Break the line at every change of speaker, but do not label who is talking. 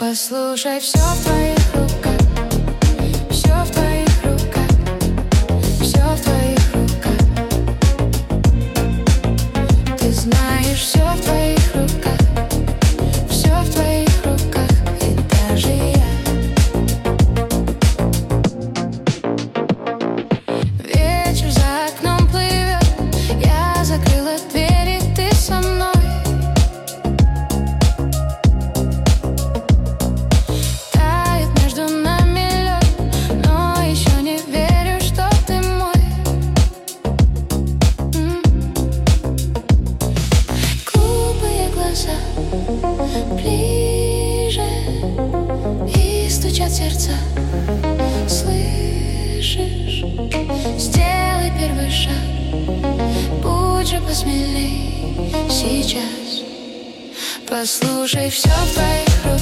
Послушай, все в твоих руках, все в твоих руках, все в твоих руках. Ты знаешь, все в твоих руках, все в твоих руках, и даже я. Вечер за окном плывет, я закрыла двери, ты со мной. Ближе и стучат сердца, слышишь? Сделай первый шаг, будь же посмелей сейчас. Послушай, все в твоих руках.